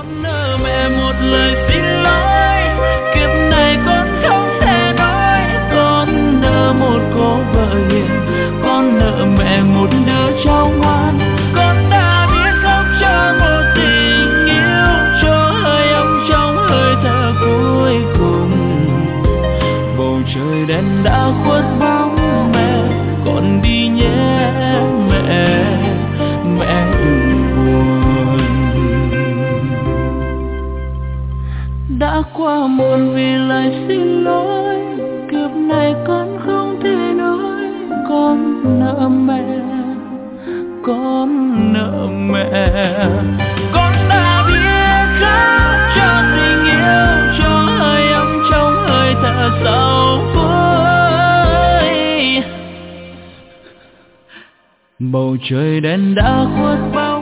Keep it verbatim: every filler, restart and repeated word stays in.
Con nợ mẹ một lời xin lỗi, kiếp này con không thể nói. Con nợ một cô vợ hiền, con nợ mẹ một đứa cháu ngoan. Con đã biết khóc cho một tình yêu, cho hơi ấm trong hơi thở cuối cùng. Bầu trời đen đã khuất bóng mẹ, con đi nhé mẹ, mẹ đừng buồn. Đã qua muộn vì lời xin lỗi, kiếp này con không thể nói. Con nợ mẹ, con nợ mẹ. Con đã biết khóc cho tình yêu, cho hơi ấm trong hơi thở sau cuối. Bầu trời đen đã khuất bao